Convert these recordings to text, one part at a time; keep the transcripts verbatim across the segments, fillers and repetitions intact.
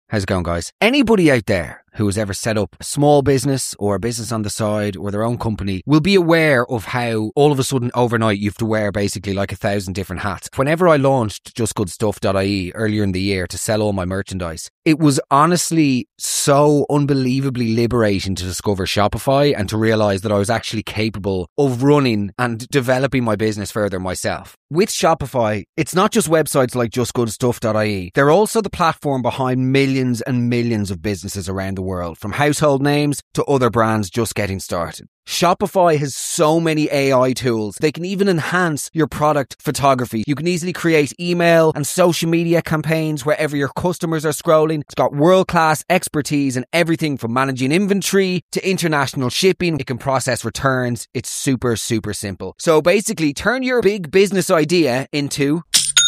How's it going, guys? Anybody out there who has ever set up a small business or a business on the side or their own company will be aware of how all of a sudden overnight you have to wear basically like a thousand different hats. Whenever I launched just good stuff dot I E earlier in the year to sell all my merchandise, it was honestly so unbelievably liberating to discover Shopify and to realize that I was actually capable of running and developing my business further myself. With Shopify, it's not just websites like just good stuff dot I E. They're also the platform behind millions and millions of businesses around the world, from household names to other brands just getting started. Shopify has so many A I tools. They can even enhance your product photography. You can easily create email and social media campaigns wherever your customers are scrolling. It's got world-class expertise in everything from managing inventory to international shipping. It can process returns. It's super, super simple. So basically, turn your big business idea into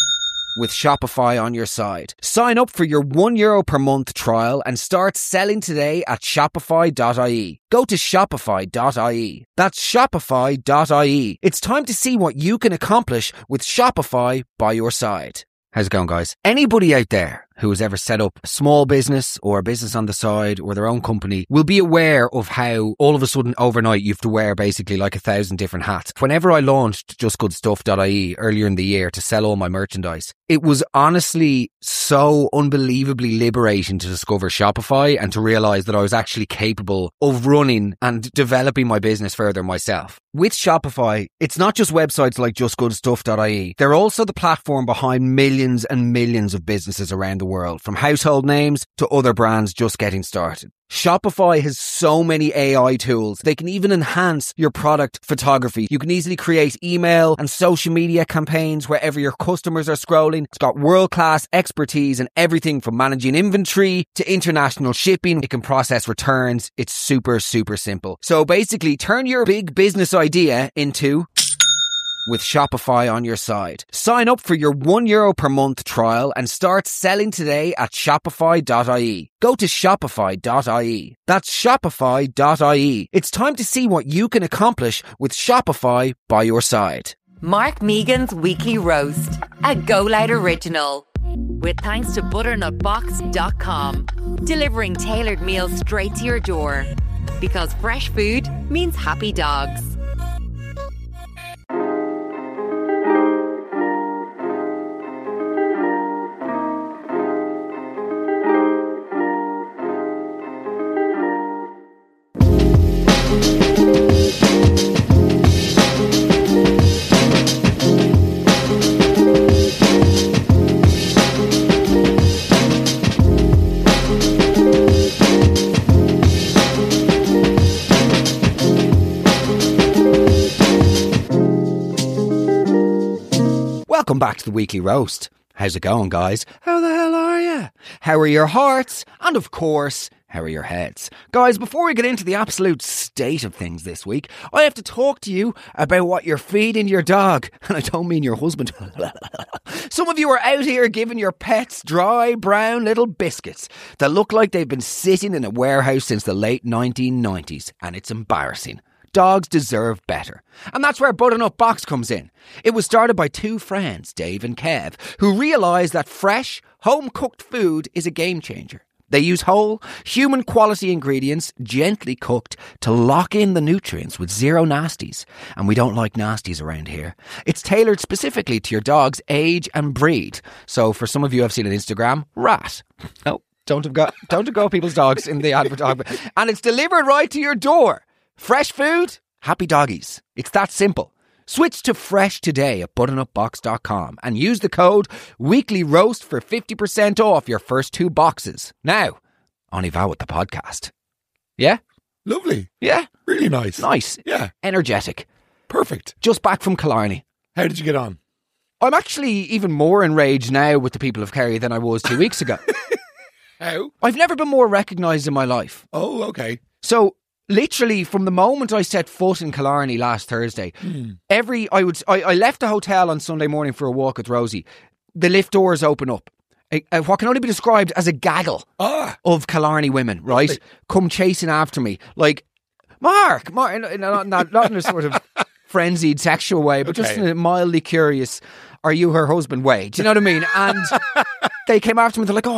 with Shopify on your side. Sign up for your one euro per month trial and start selling today at shopify dot I E. Go to shopify dot I E. That's shopify dot I E. It's time to see what you can accomplish with Shopify by your side. How's it going, guys? Anybody out there who has ever set up a small business or a business on the side or their own company will be aware of how all of a sudden overnight you have to wear basically like a thousand different hats. Whenever I launched just good stuff dot I E earlier in the year to sell all my merchandise, it was honestly so unbelievably liberating to discover Shopify and to realize that I was actually capable of running and developing my business further myself. With Shopify, it's not just websites like just good stuff dot I E. They're also the platform behind millions and millions of businesses around the world, from household names to other brands just getting started. Shopify has so many A I tools. They can even enhance your product photography. You can easily create email and social media campaigns wherever your customers are scrolling. It's got world-class expertise in everything from managing inventory to international shipping. It can process returns. It's super, super simple. So basically, turn your big business idea into with Shopify on your side. Sign up for your one euro per month trial and start selling today at shopify dot I E. Go to shopify dot I E. That's shopify dot I E. It's time to see what you can accomplish with Shopify by your side. Mark Megan's Weekly Roast, a Go Loud original. With thanks to butternut box dot com, delivering tailored meals straight to your door. Because fresh food means happy dogs. Welcome back to the Weekly Roast. How's it going, guys? How the hell are you? How are your hearts? And of course, how are your heads? Guys, before we get into the absolute state of things this week, I have to talk to you about what you're feeding your dog. And I don't mean your husband. Some of you are out here giving your pets dry, brown little biscuits that look like they've been sitting in a warehouse since the late nineteen nineties. And it's embarrassing. Dogs deserve better. And that's where Butternut Box comes in. It was started by two friends, Dave and Kev, who realised that fresh, home-cooked food is a game changer. They use whole, human-quality ingredients, gently cooked, to lock in the nutrients with zero nasties. And we don't like nasties around here. It's tailored specifically to your dog's age and breed. So for some of you I've seen on Instagram, rat. Oh, don't have got, don't have got people's dogs in the advertisement. And it's delivered right to your door. Fresh food, happy doggies. It's that simple. Switch to fresh today at butternut box dot com and use the code WEEKLYROAST for fifty percent off your first two boxes. Now, on Eval with the podcast. Yeah? Lovely. Yeah? Really nice. Nice. Yeah. Energetic. Perfect. Just back from Killarney. How did you get on? I'm actually even more enraged now with the people of Kerry than I was two weeks ago. How? I've never been more recognised in my life. Oh, okay. So, literally, from the moment I set foot in Killarney last Thursday, mm. every I would I, I left the hotel on Sunday morning for a walk with Rosie. The lift doors open up. A, a, what can only be described as a gaggle ah. of Killarney women, right? Really? Come chasing after me. Like, Mark! Mark not, not, not in a sort of frenzied sexual way, but okay. just in a mildly curious, are you her husband way? Do you know what I mean? And they came after me, they're like, oh,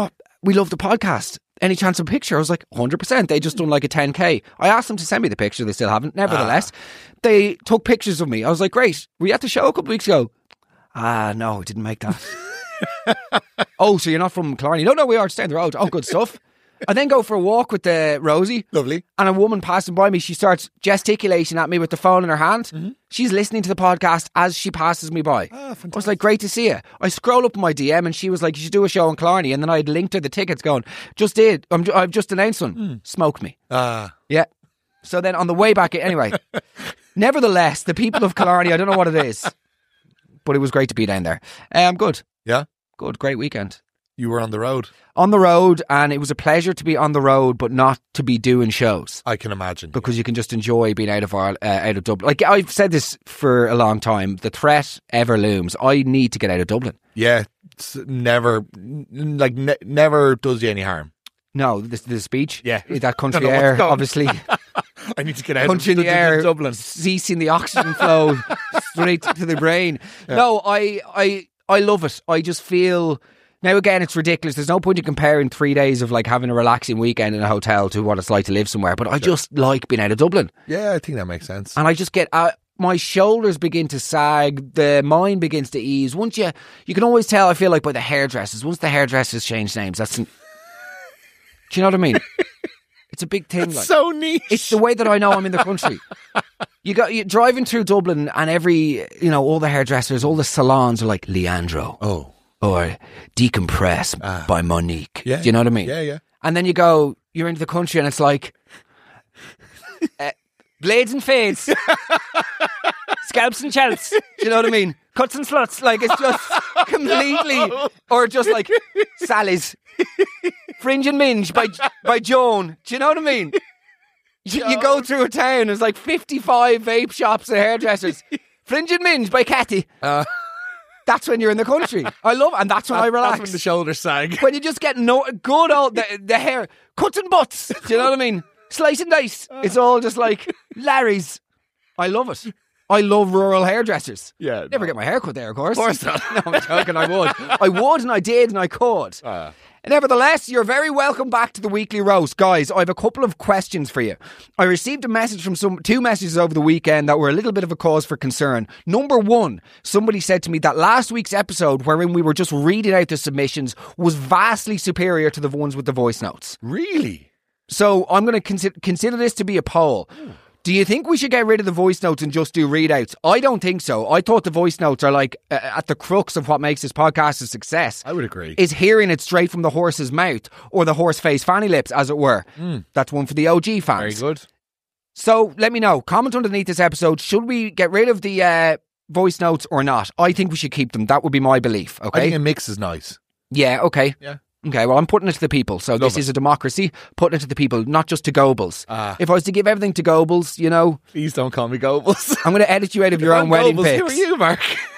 we love the podcast. Any chance of a picture? I was like, one hundred percent. They just done like a ten K. I asked them to send me the picture. They still haven't. Nevertheless, ah. they took pictures of me. I was like, great. Were you at the show a couple of weeks ago? Ah, no, I didn't make that. Oh, so you're not from Killarney? No, no, we are just down the road. Oh, good stuff. I then go for a walk with uh, Rosie. Lovely. And a woman passing by me, she starts gesticulating at me with the phone in her hand. Mm-hmm. She's listening to the podcast as she passes me by. Ah, fantastic. I was like, great to see you. I scroll up my D M and she was like, you should do a show in Killarney. And then I'd linked her the tickets going, just did. I'm, I've just announced one. Mm. Smoke me. Ah. Yeah. So then on the way back, anyway. Nevertheless, the people of Killarney, I don't know what it is, but it was great to be down there. Um, good. Yeah? Good. Great weekend. You were on the road. On the road, and it was a pleasure to be on the road, but not to be doing shows. I can imagine. Because yeah. you can just enjoy being out of our, uh, out of Dublin. Like, I've said this for a long time. The threat ever looms. I need to get out of Dublin. Yeah. It's never, like, ne- never does you any harm. No, the, the speech. Yeah. That country air, obviously. I need to get out country of the air, Dublin. Ceasing the oxygen flow straight to the brain. Yeah. No, I, I, I love it. I just feel... Now, again, it's ridiculous. There's no point in comparing three days of like having a relaxing weekend in a hotel to what it's like to live somewhere. But I sure. just like being out of Dublin. Yeah, I think that makes sense. And I just get... Uh, my shoulders begin to sag, the mind begins to ease. Once you... You can always tell, I feel like, by the hairdressers. Once the hairdressers change names, that's... An, do you know what I mean? It's a big thing. That's like. so niche. It's the way that I know I'm in the country. You got you driving through Dublin and every... You know, all the hairdressers, all the salons are like, Leandro. Oh. Or Decompress ah. by Monique. Yeah. Do you know what I mean? Yeah, yeah. And then you go, you're into the country and it's like, uh, blades and fades, scalps and chalets. Do you know what I mean? Cuts and sluts. Like, it's just completely, or just like Sally's, Fringe and Minge by by Joan. Do you know what I mean? You, you go through a town, there's like fifty-five vape shops and hairdressers. Fringe and Minge by Cathy. Uh. That's when you're in the country. I love it. And that's when that, I relax. That's when the shoulders sag. When you just get no good old, the, the hair, cuts and butts. Do you know what I mean? Slice and dice. It's all just like Larry's. I love it. I love rural hairdressers. Yeah. Never no. get my hair cut there, of course. Of course not. No, I'm joking. I would. I would and I did and I could. Uh. Nevertheless, you're very welcome back to the Weekly Roast. Guys, I have a couple of questions for you. I received a message from some two messages over the weekend that were a little bit of a cause for concern. Number one, somebody said to me that last week's episode, wherein we were just reading out the submissions, was vastly superior to the ones with the voice notes. Really? So I'm going to consider, consider this to be a poll. Mm. Do you think we should get rid of the voice notes and just do readouts? I don't think so. I thought the voice notes are like uh, at the crux of what makes this podcast a success. I would agree. Is hearing it straight from the horse's mouth or the horse face fanny lips, as it were. Mm. That's one for the O G fans. Very good. So let me know. Comment underneath this episode. Should we get rid of the uh, voice notes or not? I think we should keep them. That would be my belief. Okay. I think a mix is nice. Yeah. Okay. Yeah. Okay, well, I'm putting it to the people. So Love this it. is a democracy, putting it to the people, not just to Goebbels. Ah. If I was to give everything to Goebbels, you know... Please don't call me Goebbels. I'm going to edit you out of your own I'm wedding Goebbels, pics. Who are you, Mark?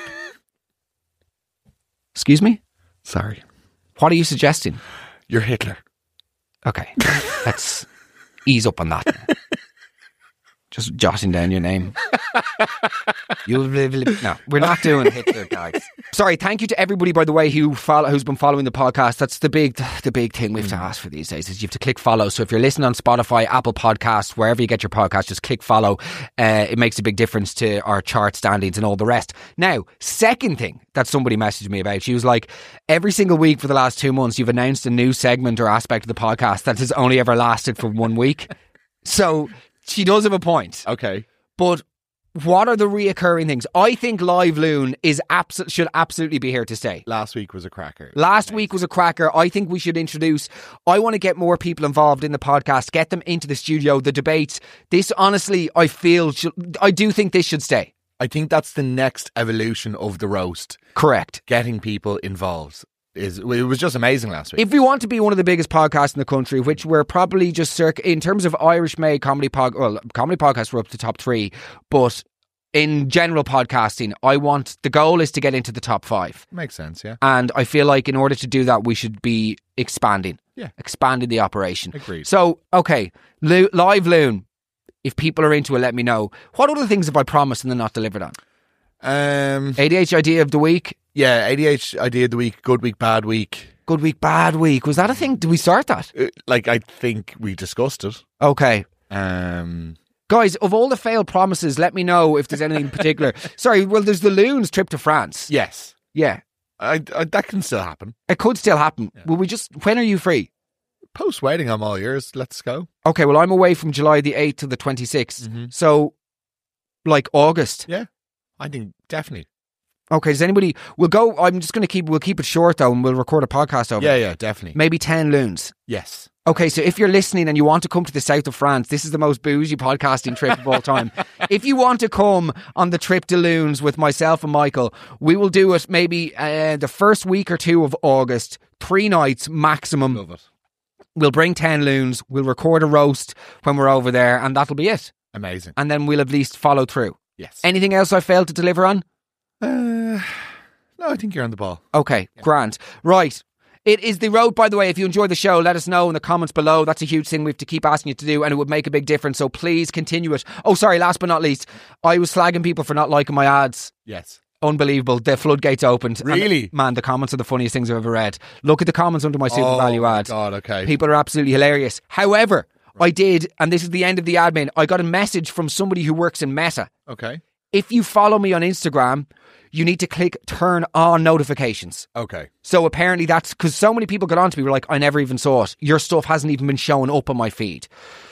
Excuse me? Sorry. What are you suggesting? You're Hitler. Okay, let's ease up on that. Just jotting down your name. You'll live, live. No, we're not doing Hitler, guys. Sorry, thank you to everybody, by the way, who follow, who's been following the podcast. That's the big the big thing we have to ask for these days, is you have to click follow. So if you're listening on Spotify, Apple Podcasts, wherever you get your podcast, just click follow. Uh, it makes a big difference to our chart standings and all the rest. Now, second thing that somebody messaged me about, she was like, every single week for the last two months, you've announced a new segment or aspect of the podcast that has only ever lasted for one week. So... She does have a point. Okay. But what are the reoccurring things? I think Live Loon is abso- should absolutely be here to stay. Last week was a cracker. Last nice. week was a cracker. I think we should introduce... I want to get more people involved in the podcast, get them into the studio, the debates. This, honestly, I feel... Should, I do think this should stay. I think that's the next evolution of the roast. Correct. Getting people involved. Is it was just amazing last week. If we want to be one of the biggest podcasts in the country, which we're probably just circa in terms of Irish made comedy pod, well, comedy podcasts, we're up to top three, but in general podcasting, I want the goal is to get into the top five. Makes sense, yeah. And I feel like in order to do that, we should be expanding, yeah, expanding the operation. Agreed. So, okay, Lo- Live Loon. If people are into it, let me know. What other things have I promised and then not delivered on? Um, A D H idea of the week. Yeah, A D H idea of the week, good week, bad week. Good week, bad week. Was that a thing? Did we start that? Uh, Like, I think we discussed it. Okay. Um, Guys, of all the failed promises, let me know if there's anything in particular. Sorry, well, there's the Loons trip to France. yes. Yeah. I, I, that can still happen. It could still happen. Will we just, when are you free? Post-wedding, I'm all yours. Let's go. Okay, well, I'm away from July the eighth to the twenty-sixth. Mhm. So, like August. Yeah. I think definitely. Okay, does anybody, we'll go, I'm just going to keep, we'll keep it short though, and we'll record a podcast over Yeah, it. yeah, definitely. Maybe ten Loons. Yes. Okay, so if you're listening and you want to come to the south of France, this is the most bougie podcasting trip of all time. If you want to come on the trip to Loons with myself and Michael, we will do it maybe uh, the first week or two of August, three nights maximum. Love it. We'll bring ten Loons, we'll record a roast when we're over there, and that'll be it. Amazing. And then we'll at least follow through. Yes. Anything else I failed to deliver on? Uh, no, I think you're on the ball. Okay, grand. Right. It is the road, by the way. If you enjoy the show, let us know in the comments below. That's a huge thing we have to keep asking you to do, and it would make a big difference. So please continue it. Oh, sorry, last but not least, I was slagging people for not liking my ads. Yes. Unbelievable. The floodgates opened. And, Really? man, the comments are the funniest things I've ever read. Look at the comments under my Super Oh, Value my ad. God, okay. People are absolutely hilarious. However, I did, and this is the end of the admin, I got a message from somebody who works in Meta. Okay. If you follow me on Instagram, you need to click turn on notifications. Okay. So apparently that's because so many people got on to me, were like, I never even saw it. Your stuff hasn't even been showing up on my feed.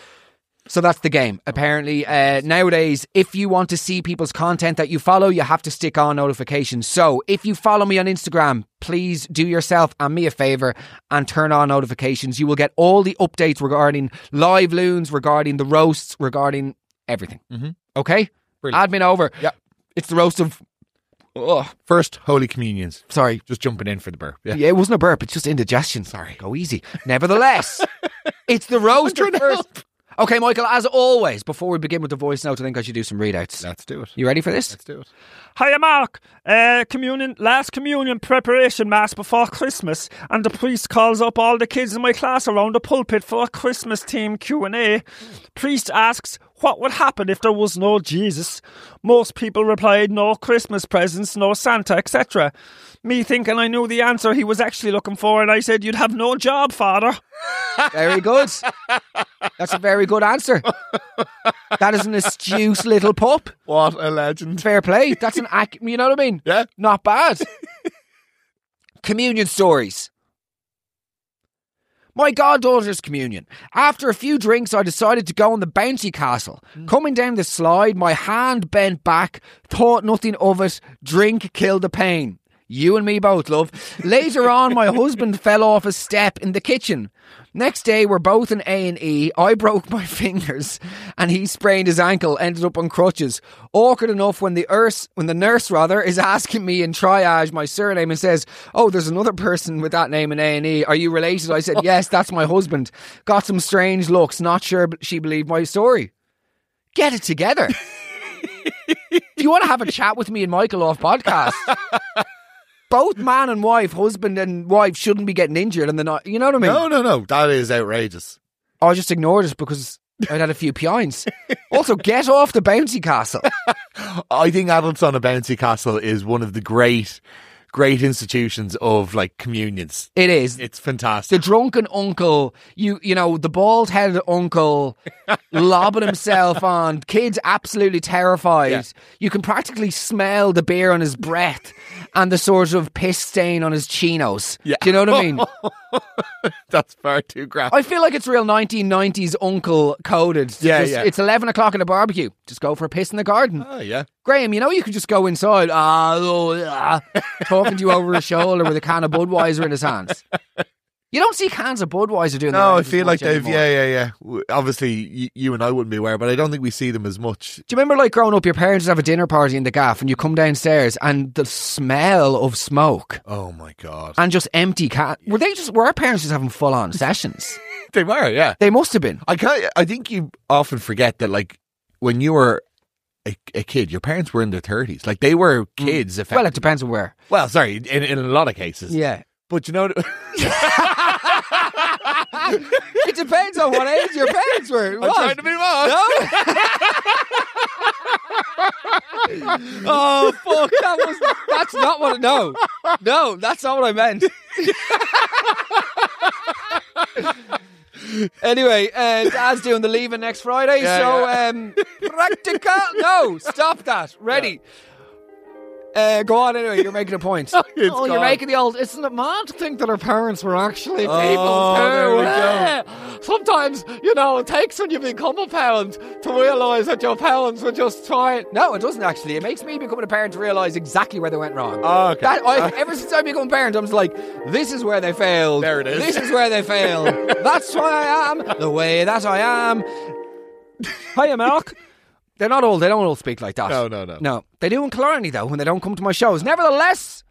So that's the game. Apparently, uh, nowadays, if you want to see people's content that you follow, you have to stick on notifications. So if you follow me on Instagram, please do yourself and me a favour and turn on notifications. You will get all the updates regarding live Loons, regarding the roasts, regarding everything. Mm-hmm. Okay? Brilliant. Admin over. Yep. It's the roast of... Oh, First Holy Communions. sorry. Just jumping in for the burp. Yeah. Yeah, it wasn't a burp. It's just indigestion. Sorry. Go easy. Nevertheless, it's the roast of first. Okay, Michael, as always, before we begin with the voice note, I think I should do some readouts. Let's do it. You ready for this? Let's do it. Hiya, Mark. Uh, communion, last communion preparation mass before Christmas, and the priest calls up all the kids in my class around the pulpit for a Christmas team Q and A. Priest asks what would happen if there was no Jesus. Most people replied, no Christmas presents, no Santa, et cetera. Me thinking I knew the answer he was actually looking for, and I said, you'd have no job, Father. Very good. That's a very good answer. That is an astute little pup. What a legend. Fair play. That's an ac- you know what I mean? Yeah. Not bad. Communion stories. My goddaughter's communion. After a few drinks, I decided to go on the bouncy castle. Mm. Coming down the slide, my hand bent back, thought nothing of it. Drink killed the pain. You and me both, love. Later on, my husband fell off a step in the kitchen. Next day, we're both in A and E. I broke my fingers and he sprained his ankle, ended up on crutches. Awkward enough when the nurse, when the nurse rather, is asking me in triage my surname and says, oh, there's another person with that name in A and E. Are you related? I said, yes, that's my husband. Got some strange looks. Not sure she believed my story. Get it together. Do you want to have a chat with me and Michael off podcast? Both man and wife, husband and wife shouldn't be getting injured and they're not, you know what I mean? No, no, no. That is outrageous. I just ignored it because I'd had a few pints. Also, get off the bouncy castle. I think Adults on a Bouncy Castle is one of the great, great institutions of like communions. It is. It's fantastic. The drunken uncle, you you know, the bald-headed uncle lobbing himself on, kids absolutely terrified. Yeah. You can practically smell the beer on his breath and the sort of piss stain on his chinos. Yeah. Do you know what I mean? That's far too graphic. I feel like it's real nineteen nineties uncle coded. Yeah, Just- yeah. It's eleven o'clock in a barbecue. Just go for a piss in the garden. Oh, yeah. Graham, you know you could just go inside, ah, oh, ah, talking to you over his shoulder with a can of Budweiser in his hands. You don't see cans of Budweiser doing that. No, I as feel much like they've, anymore. yeah, yeah, yeah. W- Obviously, y- you and I wouldn't be aware, but I don't think we see them as much. Do you remember, like, growing up, your parents would have a dinner party in the gaff and you come downstairs and the smell of smoke Oh, my God. and just empty can. Were they just, were our parents just having full on sessions? They were, yeah. They must have been. I can't, I think you often forget that, like, when you were a, a kid, your parents were in their thirties. Like, they were kids, effectively. Well, it depends on where. Well, sorry, in, in a lot of cases. Yeah. But you know... It depends on what age your parents were. I'm trying to be wrong. No? Oh, fuck. That was, that's not what... No. No, that's not what I meant. Anyway, uh, Dad's doing the leaving next Friday, Yeah, so yeah. um, practical. No, stop that. Ready. Uh, go on anyway, you're making a point. It's oh, you're gone. making the old... Isn't it mad to think that our parents were actually people Oh, too? there we go. Yeah. Sometimes, you know, it takes when you become a parent to realise that your parents were just trying... No, it doesn't actually. It makes me becoming a parent to realise exactly where they went wrong. Oh, okay. That, I, ever since I become a parent, I'm just like, this is where they failed. There it is. This is where they failed. That's why I am the way that I am. Hiya, Mark. They're not all, they don't all speak like that. No, no, no. No. They do in Killarney, though, when they don't come to my shows. Nevertheless...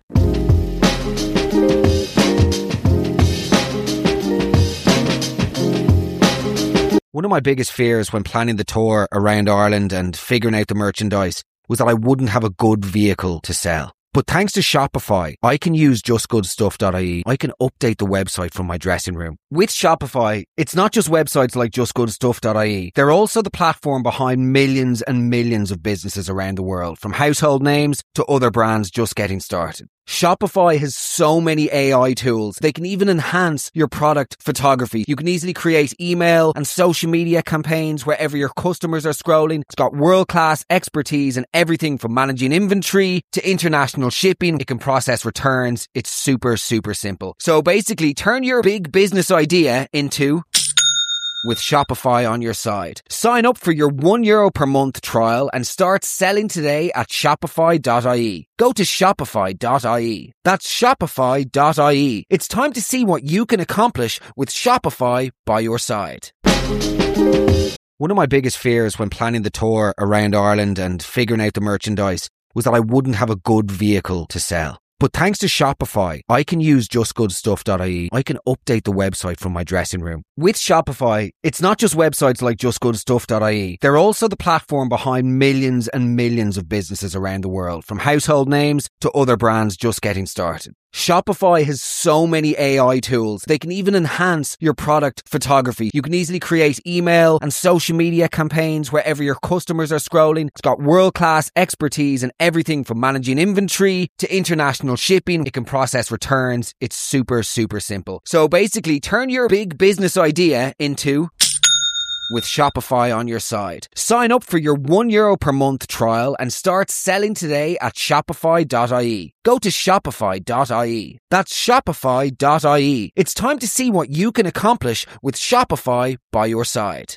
One of my biggest fears when planning the tour around Ireland and figuring out the merchandise was that I wouldn't have a good vehicle to sell. But thanks to Shopify, I can use just good stuff dot I E. I can update the website from my dressing room. With Shopify, it's not just websites like just good stuff dot I E. They're also the platform behind millions and millions of businesses around the world, from household names to other brands just getting started. Shopify has so many A I tools. They can even enhance your product photography. You can easily create email and social media campaigns wherever your customers are scrolling. It's got world-class expertise in everything from managing inventory to international shipping. It can process returns. It's super, super simple. So basically, turn your big business idea into... with Shopify on your side. Sign up for your one euro per month trial and start selling today at shopify dot I E. Go to shopify dot I E. That's shopify dot I E. It's time to see what you can accomplish with Shopify by your side. One of my biggest fears when planning the tour around Ireland and figuring out the merchandise was that I wouldn't have a good vehicle to sell. But thanks to Shopify, I can use just good stuff dot I E. I can update the website from my dressing room. With Shopify, it's not just websites like just good stuff dot I E. They're also the platform behind millions and millions of businesses around the world, from household names to other brands just getting started. Shopify has so many A I tools. They can even enhance your product photography. You can easily create email and social media campaigns wherever your customers are scrolling. It's got world-class expertise in everything from managing inventory to international shipping. It can process returns. It's super, super simple. So basically, turn your big business idea into... with Shopify on your side. Sign up for your one euro per month trial and start selling today at shopify dot I E. Go to shopify dot I E. That's shopify dot I E. It's time to see what you can accomplish with Shopify by your side.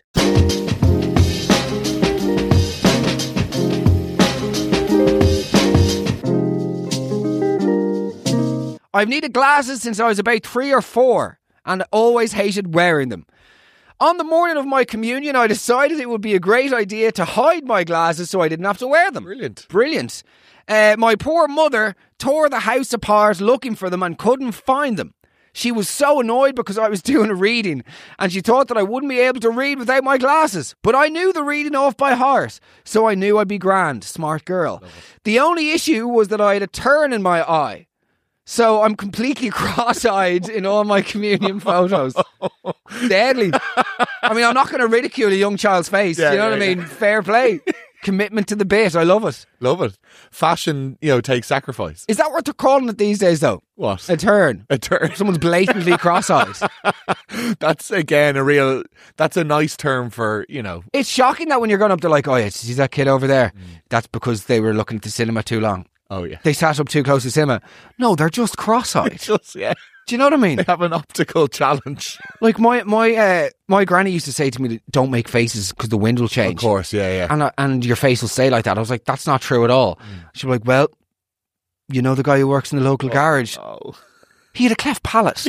I've needed glasses since I was about three or four and always hated wearing them. On the morning of my communion, I decided it would be a great idea to hide my glasses so I didn't have to wear them. Brilliant. Brilliant. Uh, my poor mother tore the house apart looking for them and couldn't find them. She was so annoyed because I was doing a reading and she thought that I wouldn't be able to read without my glasses. But I knew the reading off by heart, so I knew I'd be grand. Smart girl. The only issue was that I had a turn in my eye. So I'm completely cross-eyed in all my communion photos. Deadly. I mean, I'm not going to ridicule a young child's face. Yeah, you know yeah, what I mean? yeah. Fair play. Commitment to the bit. I love it. Love it. Fashion, you know, takes sacrifice. Is that what they're calling it these days, though? What? A turn. A turn. Someone's blatantly cross-eyed. That's, again, a real... That's a nice term for, you know... It's shocking that when you're going up, they're like, oh, yeah, see that kid over there? Mm. That's because they were looking at the cinema too long. Oh, yeah. They sat up too close to the cinema. No, they're just cross-eyed. Just, yeah. Do you know what I mean? They have an optical challenge. Like my my uh, my granny used to say to me, "Don't make faces because the wind will change." Of course, yeah, yeah. And uh, and your face will stay like that. I was like, "That's not true at all." Mm. She'd be like, "Well, you know the guy who works in the local oh, garage? Oh. He had a cleft palate."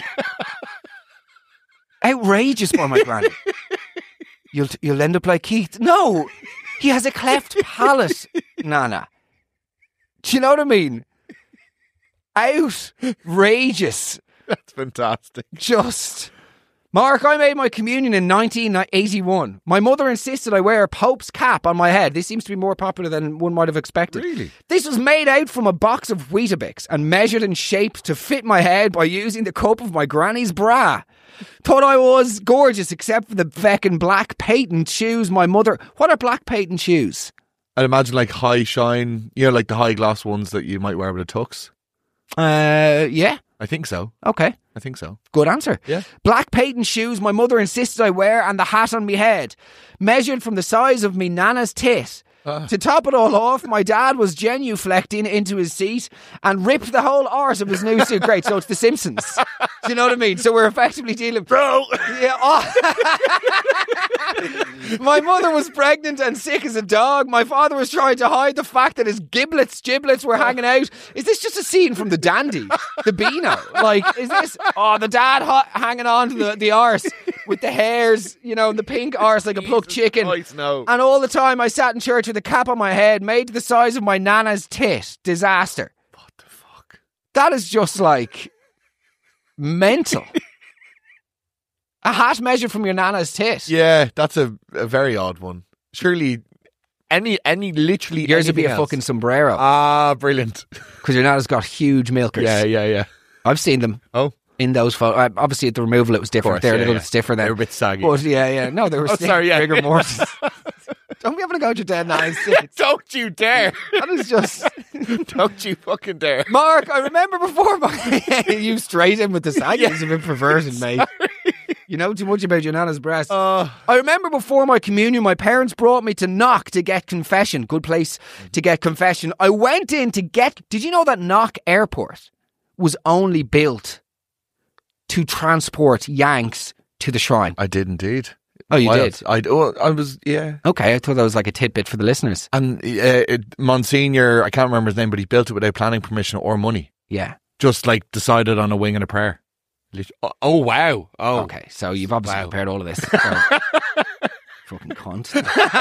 Outrageous by my granny. You'll you'll end up like Keith. No, he has a cleft palate. Nah, nah. Do you know what I mean? Outrageous. That's fantastic. Just... Mark, I made my communion in nineteen eighty-one. My mother insisted I wear a Pope's cap on my head. This seems to be more popular than one might have expected. Really? This was made out from a box of Weetabix and measured and shaped to fit my head by using the cup of my granny's bra. Thought I was gorgeous except for the feckin' black patent shoes my mother... What are black patent shoes? I'd imagine like high shine, you know, like the high gloss ones that you might wear with a tux. Uh, yeah. I think so. Okay. I think so. Good answer. Yeah. Black patent shoes my mother insisted I wear and the hat on me head. Measured from the size of me nana's tit. Uh. To top it all off, my dad was genuflecting into his seat and ripped the whole arse of his new suit. Great, so it's The Simpsons. Do you know what I mean? So we're effectively dealing... Bro! Yeah. Oh. My mother was pregnant and sick as a dog. My father was trying to hide the fact that his giblets, giblets were hanging out. Is this just a scene from The Dandy? The Beano? Like, is this... Oh, the dad ha- hanging on to the, the arse with the hairs, you know, the pink arse like a plucked chicken. Christ, no. And all the time I sat in church with a cap on my head made the size of my nana's tit. Disaster. What the fuck? That is just like mental. A hat measured from your nana's tit. Yeah, that's a, a very odd one. Surely, any, any, literally Yours would be a anything else. fucking sombrero. Ah, brilliant. Because your nana's got huge milkers. Yeah, yeah, yeah. I've seen them. Oh. In those photos. Obviously, at the removal, it was different. Course, They're yeah, a little yeah. stiffer then. They were a bit saggy. But yeah, yeah. No, they were Oh, stiff, sorry, yeah. bigger mortars. Don't be having to go to your dead nana's tit. Don't you dare. That is just... Don't you fucking dare. Mark, I remember before my... you straight in with the saggy. It's a bit perverted, mate. You know too much about your nana's breast. Uh, I remember before my communion, my parents brought me to Knock to get confession. Good place to get confession. I went in to get... Did you know that Knock Airport was only built to transport Yanks to the shrine? I did indeed. Oh, you Wild. did? I, oh, I was, yeah. Okay, I thought that was like a tidbit for the listeners. And uh, it, Monsignor, I can't remember his name, but he built it without planning permission or money. Yeah. Just like decided on a wing and a prayer. Lit- Oh, oh wow. Oh, Okay, so you've obviously Wow. prepared all of this. So- Fucking cunt.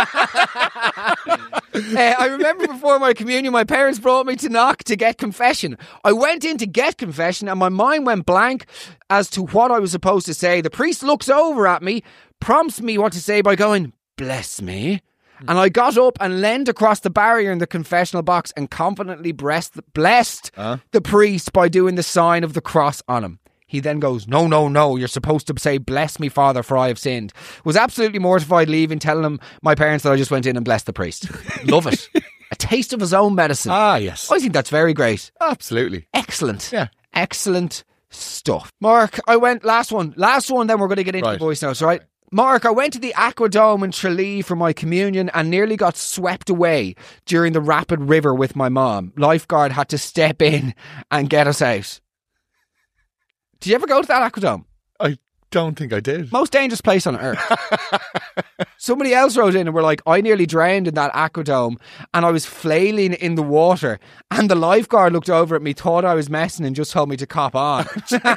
Uh, I remember before my communion, my parents brought me to Knock to get confession. I went in to get confession and my mind went blank as to what I was supposed to say. The priest looks over at me, prompts me what to say by going, "Bless me." And I got up and leaned across the barrier in the confessional box and confidently blessed, blessed Huh? the priest by doing the sign of the cross on him. He then goes, no, no, no, you're supposed to say, "Bless me, Father, for I have sinned." Was absolutely mortified leaving, telling him, my parents, that I just went in and blessed the priest. Love it. A taste of his own medicine. Ah, yes. I think that's very great. Absolutely. Excellent. Yeah. Excellent stuff. Mark, I went, last one. Last one, then we're going to get into Right. the voice notes, right? Mark, I went to the Aquadome in Tralee for my communion and nearly got swept away during the rapid river with my mom. Lifeguard had to step in and get us out. Did you ever go to that Aquadome? I don't think I did. Most dangerous place on earth. Somebody else wrote in and were like, I nearly drowned in that Aquadome and I was flailing in the water and the lifeguard looked over at me, thought I was messing and just told me to cop on.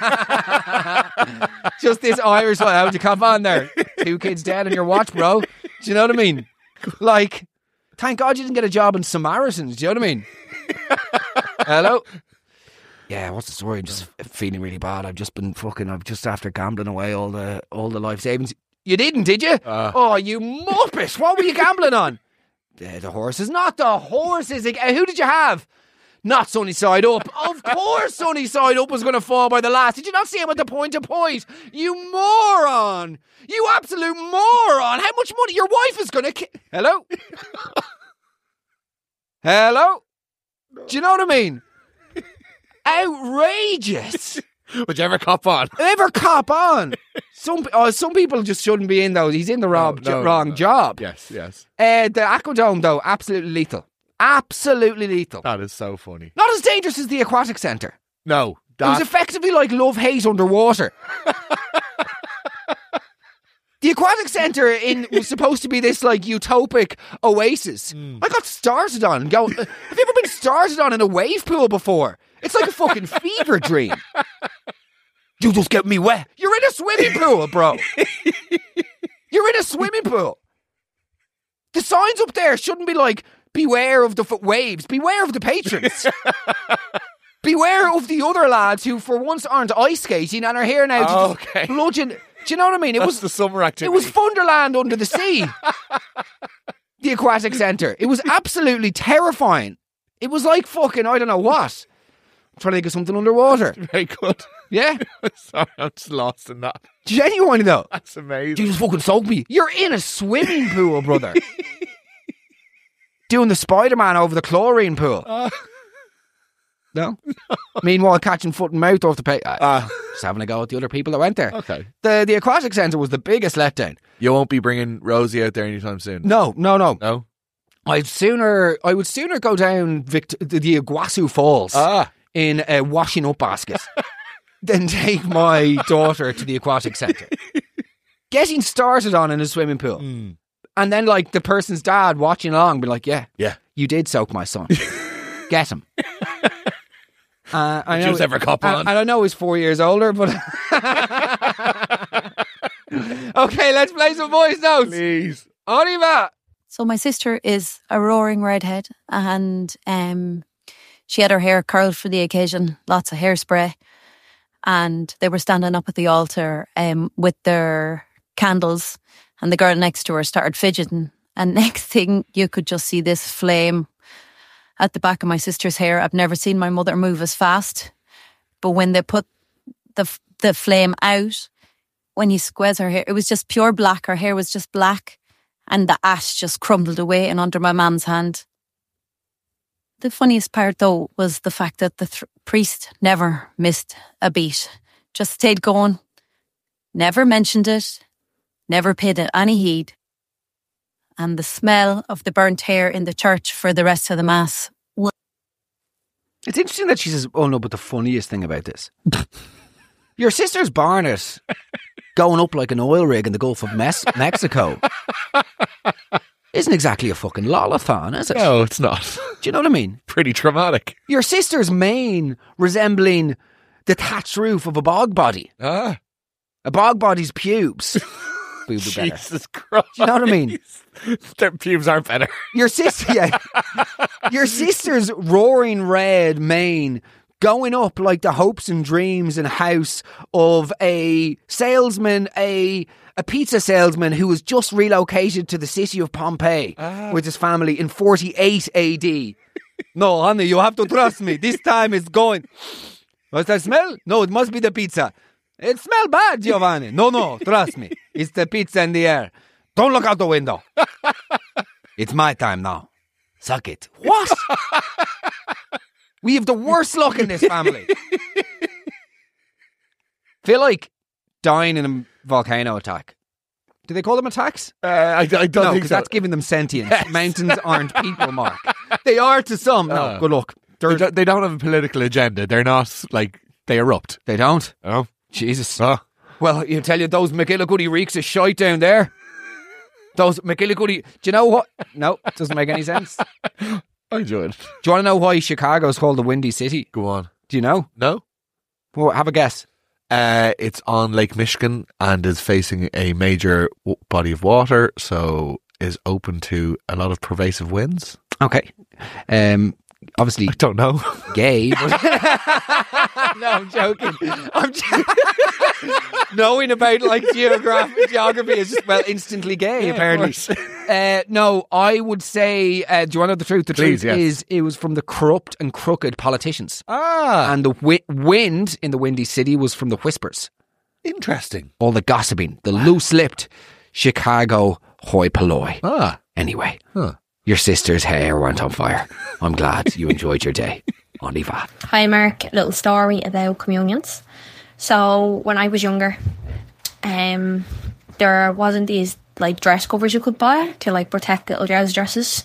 Just this Irish one, how'd you cop on there? Two kids dead on your watch, bro. Do you know what I mean? Like, thank God you didn't get a job in Samaritans. Do you know what I mean? Hello? Yeah, what's the story? I'm just feeling really bad. I've just been fucking, I've just after gambling away all the all the life savings. You didn't, did you? Uh. Oh, you muppet. What were you gambling on? The, the horses. Not the horses. Uh, Who did you have? Not Sunny Side Up. Of course Sunny Side Up was going to fall by the last. Did you not see him at the point to point? You moron. You absolute moron. How much money? Your wife is going to... Ki- Hello? Hello? Do you know what I mean? Outrageous. Would you ever cop on? Ever cop on? Some oh, some people just shouldn't be in those. He's in the wrong, No, no, wrong no. job. Yes, yes. Uh, the Aquadome, though, absolutely lethal. Absolutely lethal. That is so funny. Not as dangerous as the Aquatic Centre. No. It was That, effectively like love-hate underwater. The Aquatic Centre in was supposed to be this like utopic oasis. Mm. I got started on and go, have you ever been started on in a wave pool before? It's like a fucking fever dream. You just get me wet. You're in a swimming pool, bro. You're in a swimming pool. The signs up there shouldn't be like, beware of the f- waves. Beware of the patrons. Beware of the other lads who for once aren't ice skating and are here now to Oh, just okay. bludgeon. Do you know what I mean? It That's was the summer activity. it was Funderland under the sea. The Aquatic Centre. It was absolutely terrifying. It was like fucking, I don't know what. I'm trying to think of something underwater. very good. Yeah? Sorry, I'm just lost in that. Genuinely though. That's amazing. Jesus fucking soak me. You're in a swimming pool, brother. doing the Spider-Man over the chlorine pool. Uh, no? Meanwhile, catching foot and mouth off the pay. Uh, uh, just having a go at the other people that went there. okay. The the aquatic centre was the biggest letdown. You won't be bringing Rosie out there anytime soon. No, no, no. No? I'd sooner, I would sooner go down Vict- the, the Iguazu Falls Ah. in a washing up basket than take my daughter to the aquatic centre. Getting started on in a swimming pool. Mm. And then, like, the person's dad watching along, be like, yeah, Yeah. you did soak my son. Get him. Uh, I Did know, yous ever cop and, on? and I know he's four years older, but... Okay, let's play some voice notes. Please. Oliva! So my sister is a roaring redhead, and um, she had her hair curled for the occasion, lots of hairspray, and they were standing up at the altar um, with their candles, and the girl next to her started fidgeting, and next thing you could just see this flame at the back of my sister's hair. I've never seen my mother move as fast, but when they put the the flame out, when you squeeze her hair, it was just pure black. Her hair was just black. And the ash just crumbled away and under my mum's hand. The funniest part, though, was the fact that the th- priest never missed a beat. Just stayed going. Never mentioned it. Never paid it any heed. And the smell of the burnt hair in the church for the rest of the Mass. Was- It's interesting that she says, oh no, but the funniest thing about this. Your sister's Barnett going up like an oil rig in the Gulf of Mes- Mexico isn't exactly a fucking lollathon, is it? No, it's not. Do you know what I mean? Pretty traumatic. Your sister's mane resembling the thatched roof of a bog body. Ah. A bog body's pubes. Would be better. Jesus Christ. Do you know what I mean? Their pubes aren't better. Your sister, yeah. Your sister's roaring red mane going up like the hopes and dreams and house of a salesman, a a pizza salesman who was just relocated to the city of Pompeii Ah. with his family in forty-eight A D. No, honey, you have to trust me. This time it's going. What's that smell? No, it must be the pizza. It smells bad, Giovanni. No, no, trust me. It's the pizza in the air. Don't look out the window. It's my time now. Suck it. What? We have the worst luck in this family. Feel like dying in a volcano attack. Do they call them attacks? Uh, I, I don't No, think because so. that's giving them sentience. Mountains aren't people, Mark. They are to some. No, Uh, good luck. They They're, don't, they don't have a political agenda. They're not, like, they erupt. they don't. Oh. Jesus. Oh. Well, you tell you, those McGillicuddy reeks of shite down there. Those McGillicuddy... Do you know what? No, it doesn't make any sense. Do I enjoy it. you want to know why Chicago's called the Windy City? Go on. Do you know? No? Well, have a guess. Uh, it's on Lake Michigan and is facing a major w- body of water, so is open to a lot of pervasive winds. Okay. Um, obviously I don't know. gay, but... No, I'm joking. I'm jo- Knowing about, like, geography, geography is just, well, instantly gay, Yeah, of apparently. course. Uh, no, I would say, uh, do you want to know the truth? The Please, truth yes. is it was from the corrupt and crooked politicians. Ah, And the wi- wind in the Windy City was from the whispers. interesting. All the gossiping, the loose-lipped Chicago hoi polloi. Ah, Anyway, huh. your sister's hair went on fire. I'm glad you enjoyed your day. Oliva. Hi Mark, a little story about communions. So when I was younger, um, there wasn't these like dress covers you could buy to like protect little girls' dresses.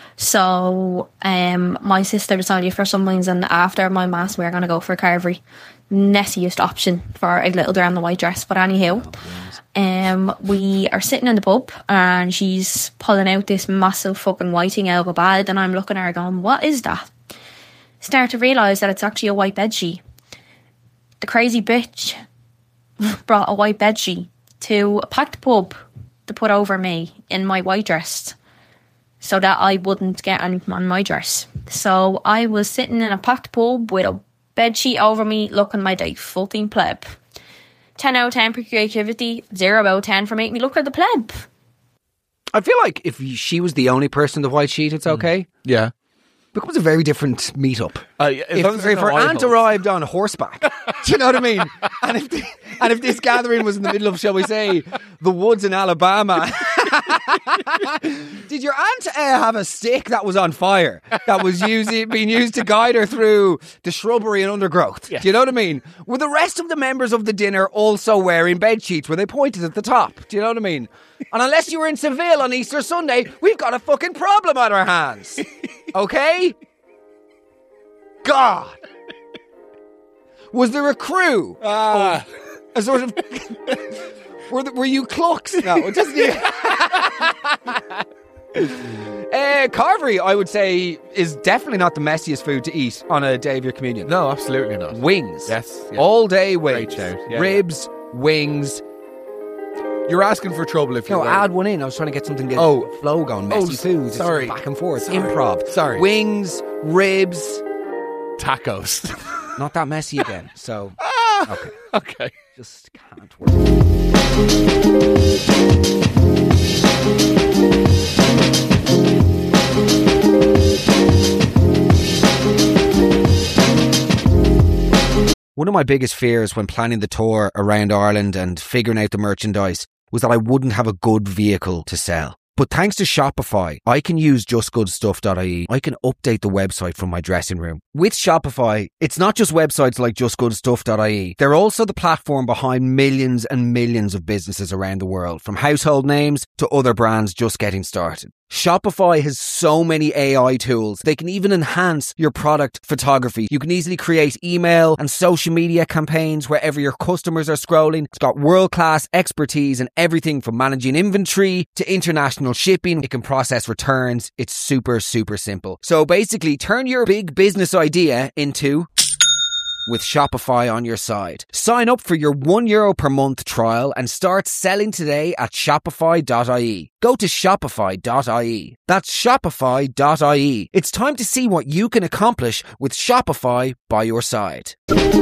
So um, my sister decided for some reason after my mass we were going to go for Carvery. Nessiest option for a little girl in the white dress. But anyhow, um, we are sitting in the pub and she's pulling out this massive fucking white thing out of a bag and I'm looking at her going, what is that? Start to realise that it's actually a white bedsheet. The crazy bitch brought a white bedsheet to a packed pub to put over me in my white dress so that I wouldn't get anything on my dress. So I was sitting in a packed pub with a bedsheet over me looking my day fucking pleb. ten out of ten for creativity, zero out of ten for making me look like the pleb. I feel like if she was the only person in the white sheet, it's okay. Yeah. Becomes a very different meetup. Uh, yeah, as If, long as there's if no her eye aunt holes. arrived on horseback, do you know what I mean? And if the, and if this gathering was in the middle of, shall we say, the woods in Alabama, Did your aunt uh, have a stick that was on fire that was using, being used to guide her through the shrubbery and undergrowth? Yes. Do you know what I mean? Were the rest of the members of the dinner also wearing bed sheets? Were they pointed at the top? Do you know what I mean? And unless you were in Seville on Easter Sunday, we've got a fucking problem on our hands. Okay? God. Was there a crew? Ah. A sort of... were, the, were you clucks? No, it doesn't... uh, Carvery, I would say, is definitely not the messiest food to eat on a day of your communion. No, absolutely not. Wings. Yes. yes. All day wings. Great shout. Yeah, Ribs, wings. You're asking for trouble if you No, add one in. I was trying to get something, get Oh. flow going. Messy Oh, foods. sorry. Back and forth. Sorry. Improv. Sorry. Wings, ribs. tacos. Not that messy again. So, ah, okay. Okay. Just can't work. One of my biggest fears when planning the tour around Ireland and figuring out the merchandise was that I wouldn't have a good vehicle to sell. But thanks to Shopify, I can use just good stuff dot I E. I can update the website from my dressing room. With Shopify, it's not just websites like just good stuff dot I E. They're also the platform behind millions and millions of businesses around the world, from household names to other brands just getting started. Shopify has so many A I tools. They can even enhance your product photography. You can easily create email and social media campaigns wherever your customers are scrolling. It's got world-class expertise in everything from managing inventory to international shipping. It can process returns. It's super, super simple. So basically, turn your big business idea into... with Shopify on your side. Sign up for your one euro per month trial and start selling today at shopify dot I E. Go to shopify dot I E. That's shopify dot I E. It's time to see what you can accomplish with Shopify by your side.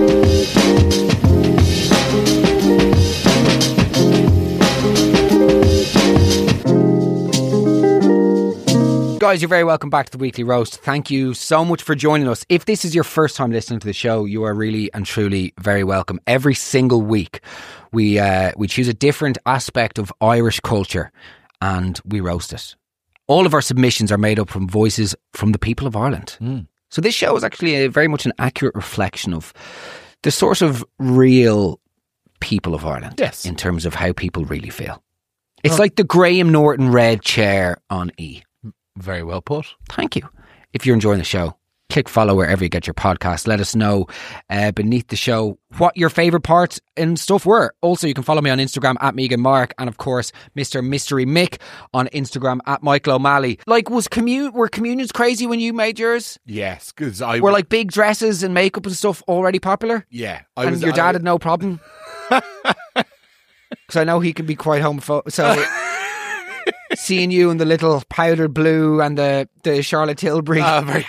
Guys, you're very welcome back to the Weekly Roast. Thank you so much for joining us. If this is your first time listening to the show, you are really and truly very welcome. Every single week, we uh, we choose a different aspect of Irish culture and we roast it. All of our submissions are made up from voices from the people of Ireland. Mm. So this show is actually a, very much an accurate reflection of the sort of real people of Ireland. Yes. In terms of how people really feel. It's oh. like the Graham Norton red chair on E. Very well put. Thank you. If you're enjoying the show, click follow wherever you get your podcast. Let us know uh, beneath the show what your favourite parts and stuff were. Also, you can follow me on Instagram at Megan Mark, and of course, Mister Mystery Mick on Instagram at Michael O'Malley. Like, was commun- were communions crazy when you made yours? Yes, because I were like big dresses and makeup and stuff already popular. Yeah, I and was, your dad I, had no problem. Because I know he can be quite homophobic. So. Seeing you in the little powdered blue and the, the Charlotte Tilbury. Ah, very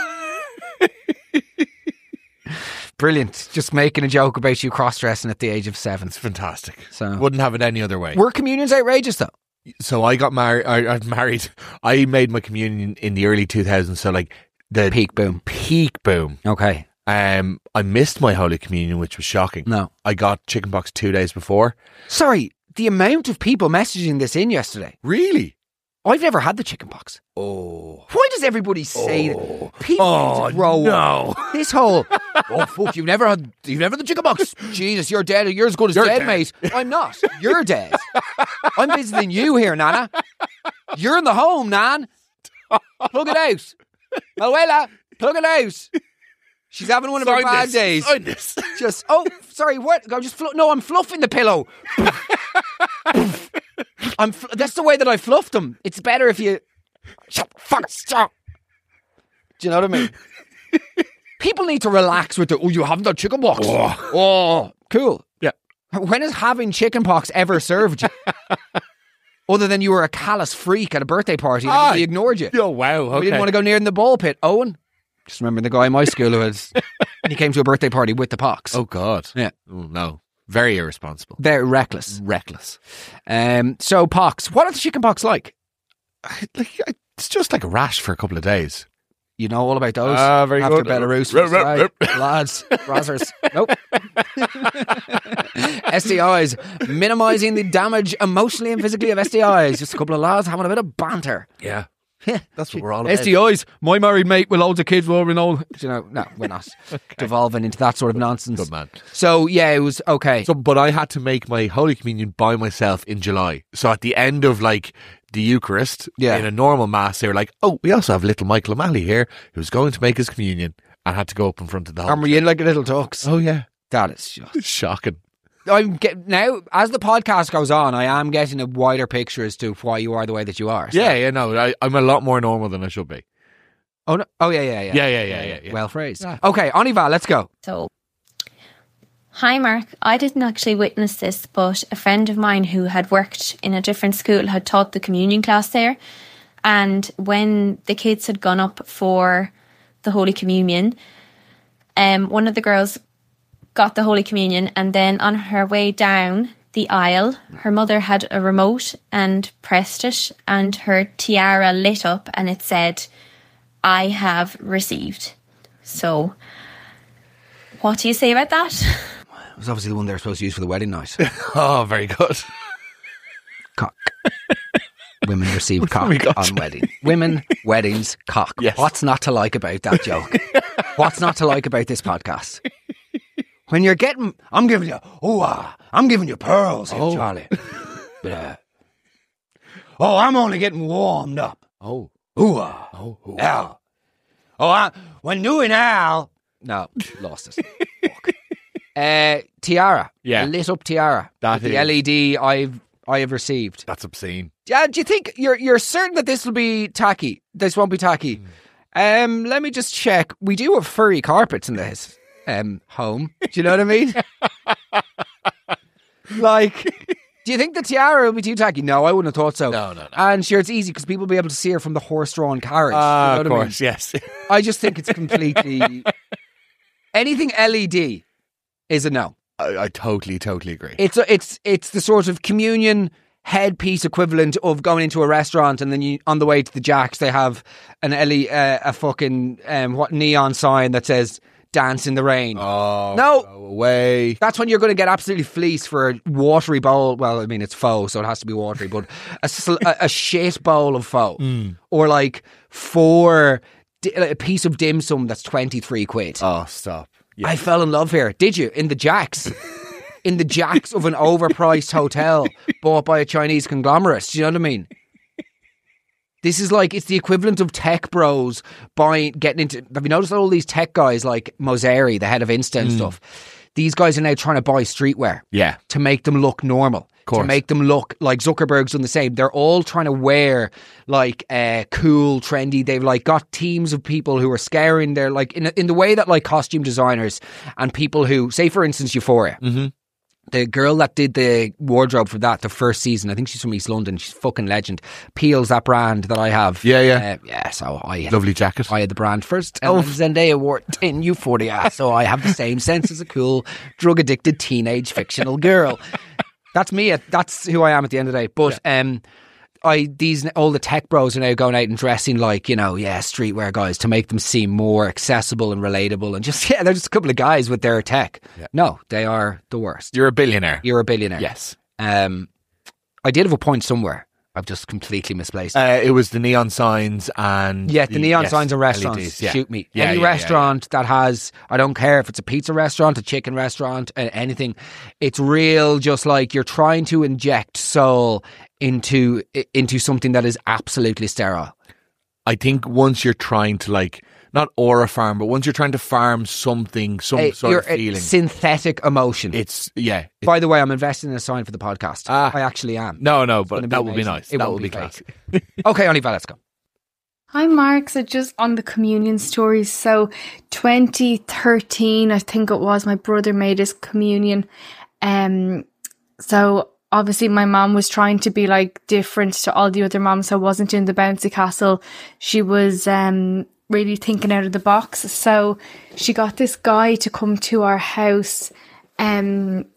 good. Brilliant. Just making a joke about you cross-dressing at the age of seven. It's fantastic. So wouldn't have it any other way. Were communions outrageous though? So I got married. I, I married. I made my communion in the early two thousands. So like the peak boom. Peak boom. Okay. Um, I missed my Holy Communion, which was shocking. No. I got chickenpox two days before. Sorry. The amount of people messaging this in yesterday. Really? I've never had the chickenpox. Oh. Why does everybody say oh. that? People oh, need to grow no. up. This whole, oh, fuck, you've never had, you've never had the chickenpox. Jesus, you're dead. You're as good as you're dead, dead, mate. I'm not. You're dead. I'm visiting you here, Nana. You're in the home, Nan. Plug it out. Manuela, plug it out. She's having one of her bad this. days. Sign this. Just, oh, sorry, what? I'm just, fl- no, I'm fluffing the pillow. I'm. Fl- that's the way that I fluffed them. It's better if you. Shut, fuck, stop. Do you know what I mean? People need to relax with the. Oh, you haven't got chickenpox. Oh. oh, cool. Yeah. When has having chickenpox ever served you? Other than you were a callous freak at a birthday party and ah, we ignored you. Oh wow. Okay. We didn't want to go near in the ball pit. Owen. Just remember the guy in my school who was, he came to a birthday party with the pox. Oh God. Yeah. Oh, no. Very irresponsible. Very reckless. Reckless. Um, so pox. What are the chicken pox like? Like, it's just like a rash for a couple of days. You know all about those? Ah, very After good. Belarus. Rup, rup, right. rup. Lads, brazzers. Nope. S T Is. Minimising the damage emotionally and physically of S T Is. Just a couple of lads having a bit of banter. Yeah. Yeah. That's what we're all about. S T Is. My married mate with loads of kids will all. You know, no, we're not devolving into that sort of nonsense. Good man. So, yeah, it was okay. So, but I had to make my Holy Communion by myself in July. So at the end of like the Eucharist, Yeah. in a normal mass, they were like, "Oh, we also have little Michael O'Malley here, who's going to make his communion." I had to go up in front of the whole. And were you in like a little tux? Oh yeah, That is just... shocking. I'm get, now, as the podcast goes on, I am getting a wider picture as to why you are the way that you are. So. Yeah, yeah, no, I, I'm a lot more normal than I should be. Oh, no. Oh, yeah, yeah, yeah. Yeah, yeah, yeah, yeah. yeah. Well phrased. Yeah. Okay, Onival, let's go. So, hi Mark. I didn't actually witness this, but a friend of mine who had worked in a different school had taught the communion class there. And when the kids had gone up for the Holy Communion, um, one of the girls got the Holy Communion, and then on her way down the aisle, her mother had a remote and pressed it, and her tiara lit up and it said, "I have received." So, what do you say about that? It was obviously the one they were supposed to use for the wedding night. Oh, very good. Cock. Women receive cock We got on you. wedding. Women, weddings, cock. Yes. What's not to like about that joke? What's not to like about this podcast? When you're getting, I'm giving you, oh, ah, I'm giving you pearls here, Oh. Charlie. But, uh, oh, I'm only getting warmed up. Oh, Ooh, ah. oh, oh. Al. Oh, I, when doing Al. No, lost it. Fuck. Uh, tiara. Yeah. A lit up tiara. That with the is- L E D I've, I have received. That's obscene. Yeah, do you think you're you're certain that this will be tacky? This won't be tacky. Um, let me just check. We do have furry carpets in this um home. Do you know what I mean? Like, do you think the tiara will be too tacky? No, I wouldn't have thought so. No, no, no. And sure, it's easy because people will be able to see her from the horse-drawn carriage. Ah, you of know what I mean? course, yes. I just think it's completely anything L E D is a no. I, I totally, totally agree. It's a, it's it's the sort of communion headpiece equivalent of going into a restaurant and then you on the way to the Jacks they have an L E uh, a fucking um, what neon sign that says "Dance in the Rain." Oh, No. go away. That's when you're going to get absolutely fleeced for a watery bowl. Well, I mean, it's faux, so it has to be watery, but a, sl- a, a shit bowl of faux. Or like four, di- a piece of dim sum that's twenty-three quid. Oh, stop. Yeah. I fell in love here. Did you? In the Jacks. In the Jacks of an overpriced hotel bought by a Chinese conglomerate. Do you know what I mean? This is like, it's the equivalent of tech bros buying, getting into, have you noticed all these tech guys like Moseri, the head of Insta and stuff? These guys are now trying to buy streetwear Yeah. to make them look normal. Course. To make them look like Zuckerberg's done the same. They're all trying to wear like uh, cool, trendy. They've like got teams of people who are scaring. They're like in in the way that like costume designers and people who, say for instance, Euphoria. Mm-hmm. The girl that did the wardrobe for that, the first season, I think she's from East London. She's a fucking legend. Peel's that brand that I have. Yeah, yeah. Uh, yeah, so I Lovely jacket. I had the brand first. Oh, Zendaya wore it in Euphoria, so I have the same sense as a cool, drug-addicted teenage fictional girl. That's me. At, that's who I am at the end of the day. But um, I these all the tech bros are now going out and dressing like, you know, yeah, streetwear guys to make them seem more accessible and relatable. And just yeah, they're just a couple of guys with their tech. Yeah. No, they are the worst. You're a billionaire. You're a billionaire. Yes. Um, I did have a point somewhere. I've just completely misplaced. it. Uh, it was the neon signs and... Yeah, the, neon yes, signs in restaurants. L E Ds, yeah. Shoot me. Yeah, Any yeah, yeah, restaurant that has, I don't care if it's a pizza restaurant, a chicken restaurant, uh, anything. It's real, just like you're trying to inject soul into into something that is absolutely sterile. I think once you're trying to like, not aura farm, but once you're trying to farm something, some Uh, sort you're of a feeling, synthetic emotion. it's, yeah. It- By the way, I'm investing in a sign for the podcast. Ah. I actually am. no, no, gonna but be that would be amazing. nice. It that won't would be be class. Okay, Onival, let's go. Hi Mark, so just on the communion stories, so twenty thirteen I think it was, my brother made his communion. Um, so obviously my mom was trying to be like different to all the other moms, so wasn't in the bouncy castle. She was um really thinking out of the box. So she got this guy to come to our house um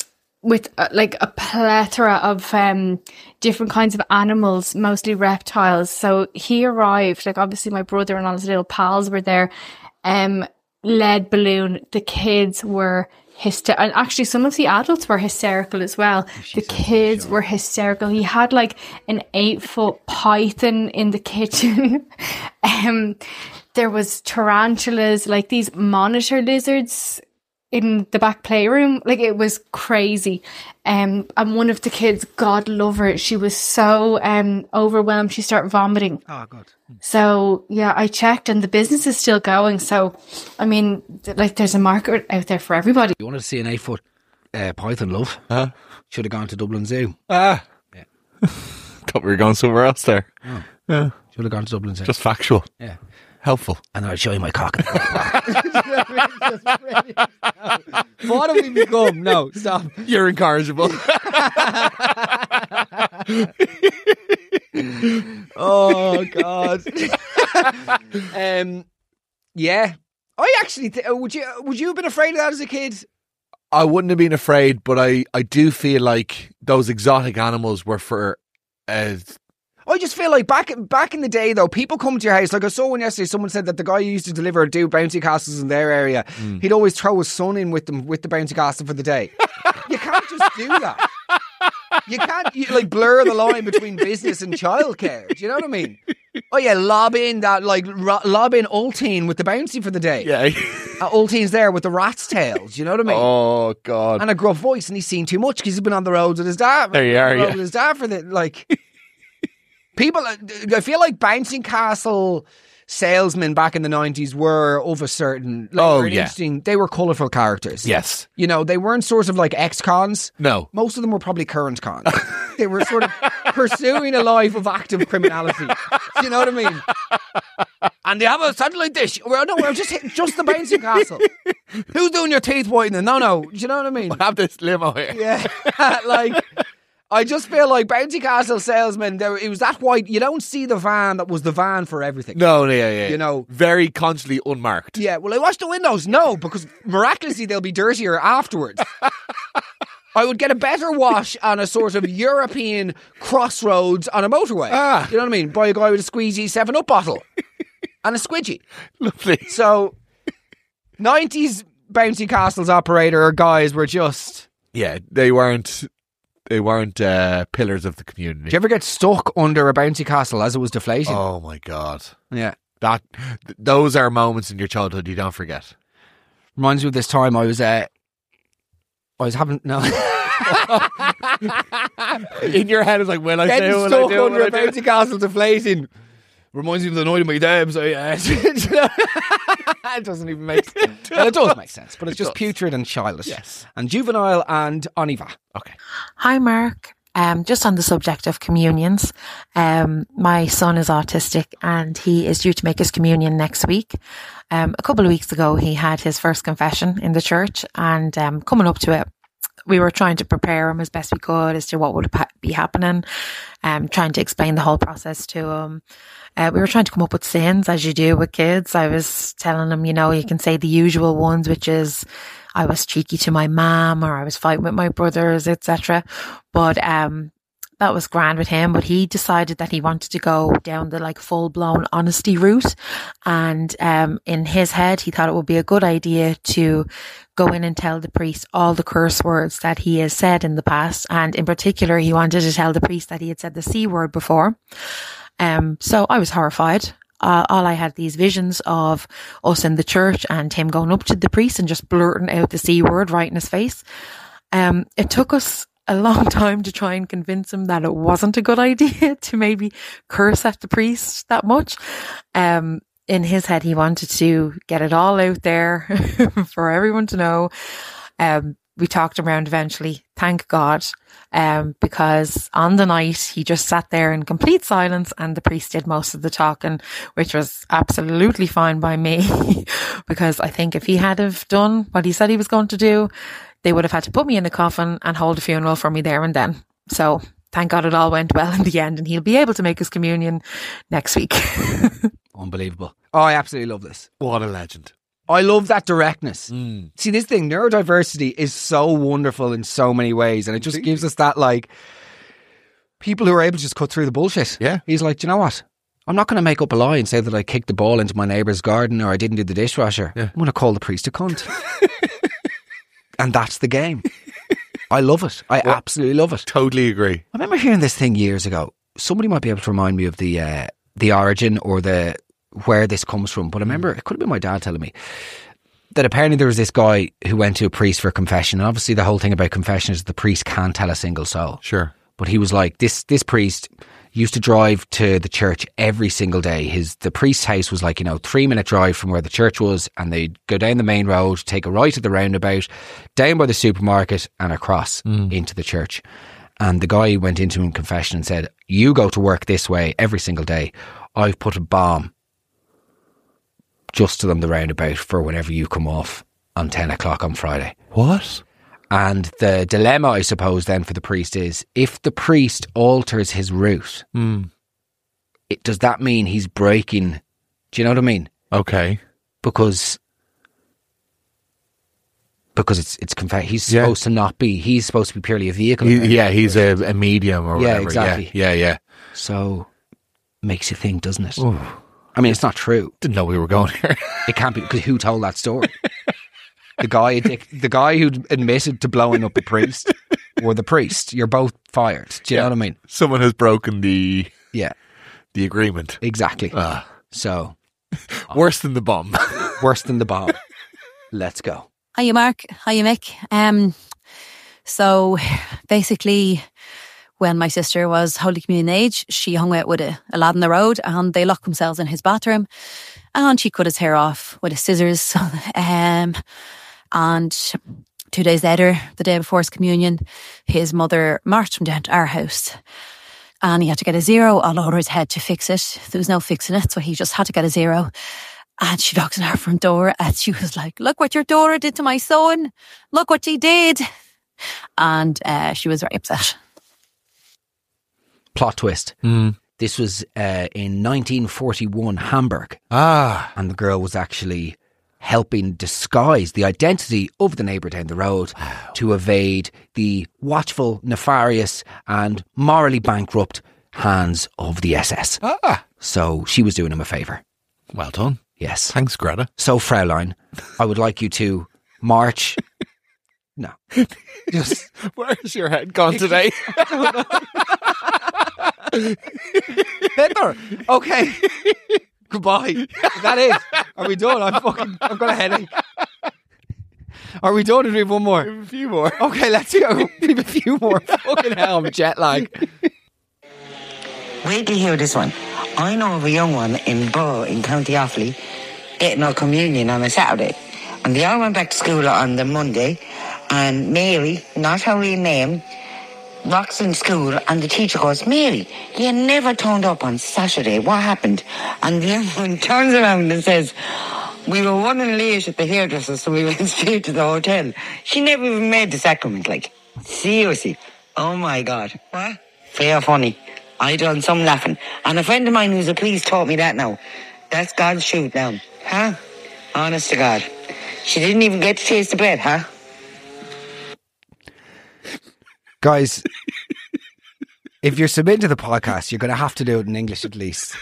with uh, like a plethora of um, different kinds of animals, mostly reptiles. So he arrived, like obviously my brother and all his little pals were there. Um, lead balloon. The kids were hysterical. And actually some of the adults were hysterical as well. The kids were hysterical. He had like an eight foot python in the kitchen. um, there was tarantulas, like these monitor lizards in the back playroom. Like it was crazy. Um, and one of the kids, God love her, she was so um overwhelmed she started vomiting. Oh God. So yeah, I checked and the business is still going. So I mean, th- like there's a market out there for everybody. You wanted to see an eight foot uh, python, love? Huh? Should have gone to Dublin Zoo. Ah. Yeah. Thought we were going somewhere else there. Oh. Yeah. Should have gone to Dublin Zoo. Just factual. Yeah. Helpful. And I'll show you my cock. What have we become? No, stop. You're incorrigible. Oh God. um, yeah. I actually th- would you would you have been afraid of that as a kid? I wouldn't have been afraid, but I, I do feel like those exotic animals were for uh, I just feel like back back in the day, though, people come to your house. Like I saw one yesterday, someone said that the guy who used to deliver do bouncy castles in their area, mm. he'd always throw his son in with them with the bouncy castle for the day. You can't just do that. You can't you, like blur the line between business and childcare. Do you know what I mean? Oh yeah, lob in that like ro- lob in Ulteen with the bouncy for the day. Yeah, uh, Ulteen's there with the rat's tail. Do you know what I mean? Oh God, and a gruff voice, and he's seen too much because he's been on the roads with his dad. There you are, yeah. With his dad for the like. People, I feel like bouncing castle salesmen back in the nineties were of a certain, like, oh were yeah, interesting. They were colourful characters. Yes, you know, they weren't sort of like ex-cons. No, most of them were probably current cons. They were sort of pursuing a life of active criminality. Do you know what I mean? And they have a satellite dish. Well, no, we're just hitting just the bouncing castle. Who's doing your teeth whitening? No, no. Do you know what I mean? I have this limo here. Yeah, like. I just feel like Bouncy Castle salesmen, there, it was that white. You don't see the van that was the van for everything. No, yeah, yeah. You know, very consciously unmarked. Yeah, well, I washed the windows. No, because miraculously they'll be dirtier afterwards. I would get a better wash on a sort of European crossroads on a motorway. Ah. You know what I mean? By a guy with a squeezy seven up bottle and a squidgy. Lovely. So, nineties Bouncy Castles operator guys were just... Yeah, they weren't... They weren't uh, pillars of the community. Did you ever get stuck under a bouncy castle as it was deflating? Oh my God. Yeah. That th- those are moments in your childhood you don't forget. Reminds me of this time I was uh, I was having no in your head it's like, will I Getting do, will stuck I do, under will a bouncy castle deflating. Reminds me of the night of my dad, so yeah. It doesn't even make sense. Well, it does make sense, but it's It just does. putrid and childish. Yes. And juvenile and oniva. Okay. Hi, Mark. Um, just on the subject of communions, um, my son is autistic and he is due to make his communion next week. Um, a couple of weeks ago, he had his first confession in the church, and um, coming up to it, we were trying to prepare him as best we could as to what would ha- be happening, um, trying to explain the whole process to him. Uh, we were trying to come up with sins, as you do with kids. I was telling him, you know, you can say the usual ones, which is, I was cheeky to my mum, or I was fighting with my brothers, et cetera. But um, that was grand with him. But he decided that he wanted to go down the like full blown honesty route, and um, in his head, he thought it would be a good idea to go in and tell the priest all the curse words that he has said in the past, and in particular, he wanted to tell the priest that he had said the C word before. Um, so I was horrified. Uh, all I had these visions of us in the church and him going up to the priest and just blurting out the C word right in his face. Um, it took us a long time to try and convince him that it wasn't a good idea to maybe curse at the priest that much. Um, in his head, he wanted to get it all out there for everyone to know. Um, we talked around eventually, thank God, um, because on the night he just sat there in complete silence and the priest did most of the talking, which was absolutely fine by me because I think if he had have done what he said he was going to do, they would have had to put me in a coffin and hold a funeral for me there and then. So thank God it all went well in the end, and he'll be able to make his communion next week. Unbelievable. Oh, I absolutely love this. What a legend. I love that directness. Mm. See, this thing, neurodiversity is so wonderful in so many ways, and it just gives us that, like, people who are able to just cut through the bullshit. Yeah. He's like, do you know what? I'm not going to make up a lie and say that I kicked the ball into my neighbour's garden or I didn't do the dishwasher. Yeah. I'm going to call the priest a cunt. And that's the game. I love it. I Well, absolutely love it. Totally agree. I remember hearing this thing years ago. Somebody might be able to remind me of the uh, the origin or the where this comes from. But I remember, it could have been my dad telling me that apparently there was this guy who went to a priest for confession. And obviously the whole thing about confession is the priest can't tell a single soul. Sure. But he was like, this this priest used to drive to the church every single day. His the priest's house was like, you know, three minute drive from where the church was, and they'd go down the main road, take a right at the roundabout, down by the supermarket and across Mm. into the church. And the guy went into him in confession and said, you go to work this way every single day. I've put a bomb just to them the roundabout for whenever you come off on ten o'clock on Friday. What? And the dilemma, I suppose, then for the priest is, if the priest alters his route, Mm. it, does that mean he's breaking? Do you know what I mean? Okay. Because because it's it's conf- he's Yeah. supposed to not be. He's supposed to be purely a vehicle. He, yeah, he's a, a medium or Yeah, whatever. exactly. Yeah, yeah, yeah. So makes you think, doesn't it? Ooh. I mean, it's not true. Didn't know we were going here. It can't be, because who told that story? The guy, the guy who admitted to blowing up the priest, or the priest. You're both fired. Do you Yeah. know what I mean? Someone has broken the Yeah, the agreement. exactly. Ah, So worse than the bomb. worse than the bomb. Let's go. Hiya, Mark. Hiya, Mick. Um, so basically, when my sister was Holy Communion age, she hung out with a, a lad on the road, and they locked themselves in his bathroom, and she cut his hair off with his scissors. um, and two days later, the day before his communion, his mother marched him down to our house. And he had to get a zero all over his head to fix it. There was no fixing it, so he just had to get a zero. And she knocks on our front door, and she was like, look what your daughter did to my son. Look what she did. And uh, she was very upset. Plot twist. Mm. This was uh, in nineteen forty-one, Hamburg. Ah, And the girl was actually helping disguise the identity of the neighbour down the road to evade the watchful, nefarious and morally bankrupt hands of the S S. ah. So she was doing him a favour. Well done. Yes. Thanks, Greta. So, Fraulein, I would like you to march. No. Just Where's your head gone today? Hitler. Okay. Goodbye. Is that it? Are we done? I'm fucking. I've got a headache. Are we done? Or do we have one more? A few more. Okay, let's go. We have a few more. Fucking hell, I'm jet lag. Wait till you hear this one. I know of a young one in Bow in County Offaly getting her communion on a Saturday. And they all went back to school on the Monday. And Mary, not her real name, walks in school and the teacher goes, Mary, you never turned up on Saturday. What happened? And the young one turns around and says, we were running late at the hairdresser, so we went straight to the hotel. She never even made the sacrament, like. Seriously. Oh my God. What? Fair funny. I done some laughing. And a friend of mine who's a priest taught me that now. That's God's shoot now. Huh? Honest to God. She didn't even get to taste the bread, huh? Guys, if you're submitting to the podcast, you're going to have to do it in English at least.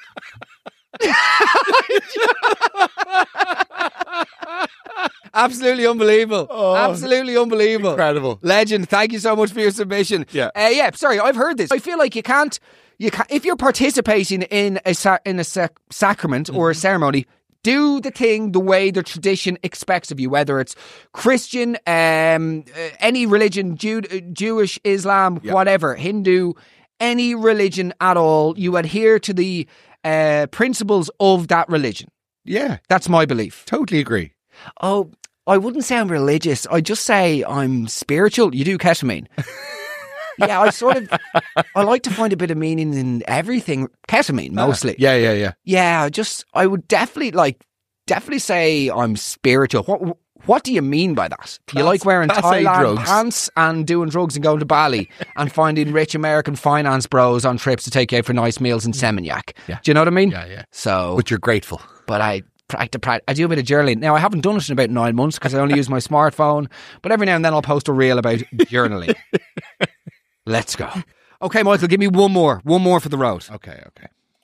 Absolutely unbelievable. Oh, Absolutely unbelievable. incredible. Legend, thank you so much for your submission. Yeah. Uh, yeah, sorry, I've heard this. I feel like you can't, you can't if you're participating in a, sa- in a sac- sacrament Mm-hmm. or a ceremony, do the thing the way the tradition expects of you, whether it's Christian, um, uh, any religion, Jew- uh, Jewish, Islam, Yeah. whatever, Hindu, any religion at all, you adhere to the uh, principles of that religion. Yeah, That's my belief. totally agree. Oh, I wouldn't say I'm religious. I just say I'm spiritual. You do ketamine. Yeah, I sort of, I like to find a bit of meaning in everything. Ketamine, mostly. Yeah, yeah, yeah. Yeah, I just, I would definitely, like, definitely say I'm spiritual. What What do you mean by that? Do you Class- like wearing class A Thailand drugs. pants and doing drugs and going to Bali and finding rich American finance bros on trips to take you out for nice meals in Seminyak? Yeah. Do you know what I mean? Yeah, yeah. So, But you're grateful. but I, practice, practice. I do a bit of journaling. Now, I haven't done it in about nine months because I only use my smartphone, but every now and then I'll post a reel about journaling. Let's go. Okay, Michael, give me one more. One more for the road. Okay, okay.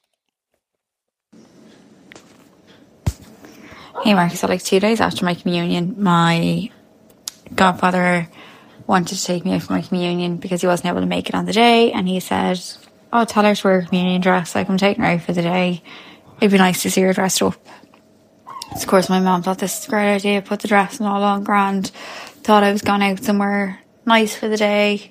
Hey Mark, so like two days after my communion, my godfather wanted to take me out for my communion because he wasn't able to make it on the day, and he said, oh, tell her to wear a communion dress, like I'm taking her out for the day. It'd be nice to see her dressed up. So of course my mum thought this is a great idea, put the dress and all on grand, thought I was going out somewhere nice for the day,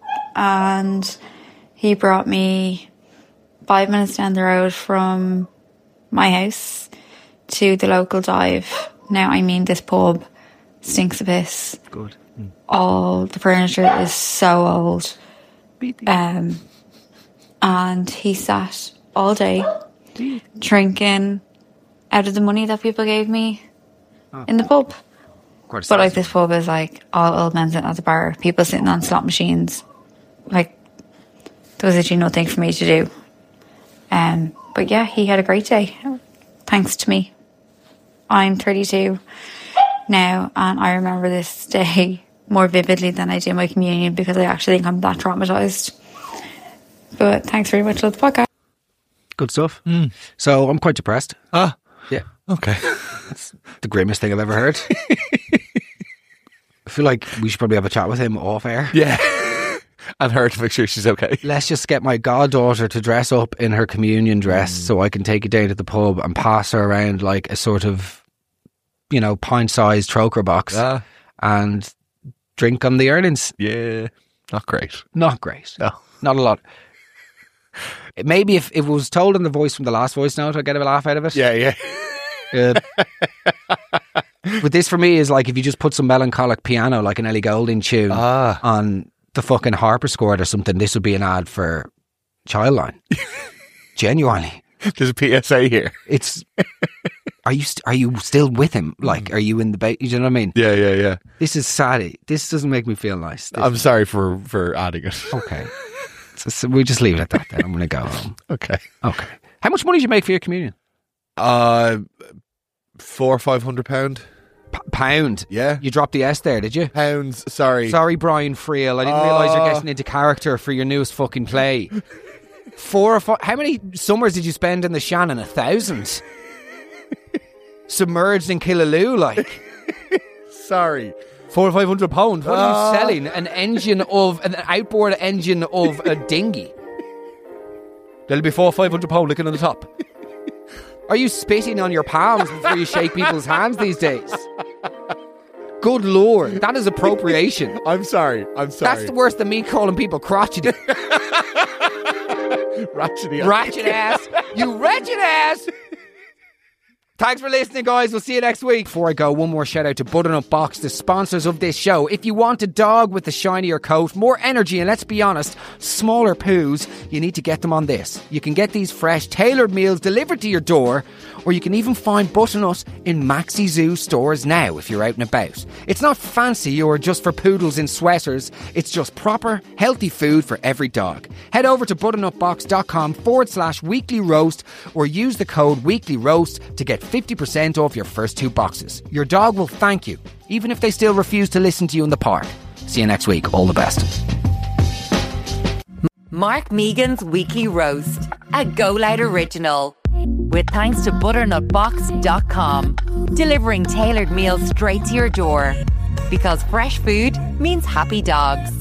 and he brought me five minutes down the road from my house to the local dive. Now, I mean, this pub stinks a piss. Good. Mm. All the furniture is so old. Um, and he sat all day drinking out of the money that people gave me oh. in the pub. But like, this pub is like all old men sitting at the bar, people sitting on slot machines. Like, there was actually nothing for me to do. Um, but yeah, he had a great day, thanks to me. I'm thirty-two now, and I remember this day more vividly than I do my communion because I actually think I'm that traumatised. But thanks very much for the podcast. Good stuff. Mm. So I'm quite depressed. Ah, yeah. Okay. That's the grimmest thing I've ever heard. I feel like we should probably have a chat with him off air. Yeah. And her to make sure she's okay. Let's just get my goddaughter to dress up in her communion dress mm. so I can take it down to the pub and pass her around like a sort of, you know, pint-sized troker box ah. and drink on the earnings. Yeah. Not great. Not great. No. Not a lot. Maybe if, if it was told in the voice from the last voice note, I'd get a laugh out of it. Yeah, yeah. Uh, but this for me is like if you just put some melancholic piano, like an Ellie Goulding tune ah. on the fucking harpsichord or something, this would be an ad for Childline. Genuinely. There's a P S A here. It's are you st- are you still with him? Like, are you in the ba- you know what I mean? Yeah, yeah, yeah. This is sad. This doesn't make me feel nice. This I'm sorry for, for adding it. Okay. So, so we'll just leave it at that then. I'm going to go home. Okay. Okay. How much money did you make for your communion? Uh, four or five hundred pound. P- pound? Yeah. You dropped the S there, did you? Pounds, sorry. Sorry, Brian Friel. I didn't uh, realise you're getting into character for your newest fucking play. Four or five. How many summers did you spend in the Shannon? A thousand? Submerged in Killaloo, like. Sorry. Four or five hundred pounds. What uh, are you selling? An engine of an outboard engine of a dinghy. There'll be four or five hundred pound looking on the top. Are you spitting on your palms before you shake people's hands these days? Good Lord, that is appropriation. I'm sorry. I'm sorry. That's worse than me calling people crotchety. Ratchety. Ratchet ass. You wretched ass. Thanks for listening, guys. We'll see you next week. Before I go, one more shout out to Butternut Box, the sponsors of this show. If you want a dog with a shinier coat, more energy, and let's be honest, smaller poos, you need to get them on this. You can get these fresh, tailored meals delivered to your door, or you can even find Butternut in Maxi Zoo stores now if you're out and about. It's not fancy or just for poodles in sweaters. It's just proper, healthy food for every dog. Head over to butternutbox.com forward slash weekly roast or use the code weekly roast to get fifty percent off your first two boxes. Your dog will thank you, even if they still refuse to listen to you in the park. See you next week. All the best. Mark Megan's Weekly Roast, a Go Loud original. With thanks to butternut box dot com, delivering tailored meals straight to your door. Because fresh food means happy dogs.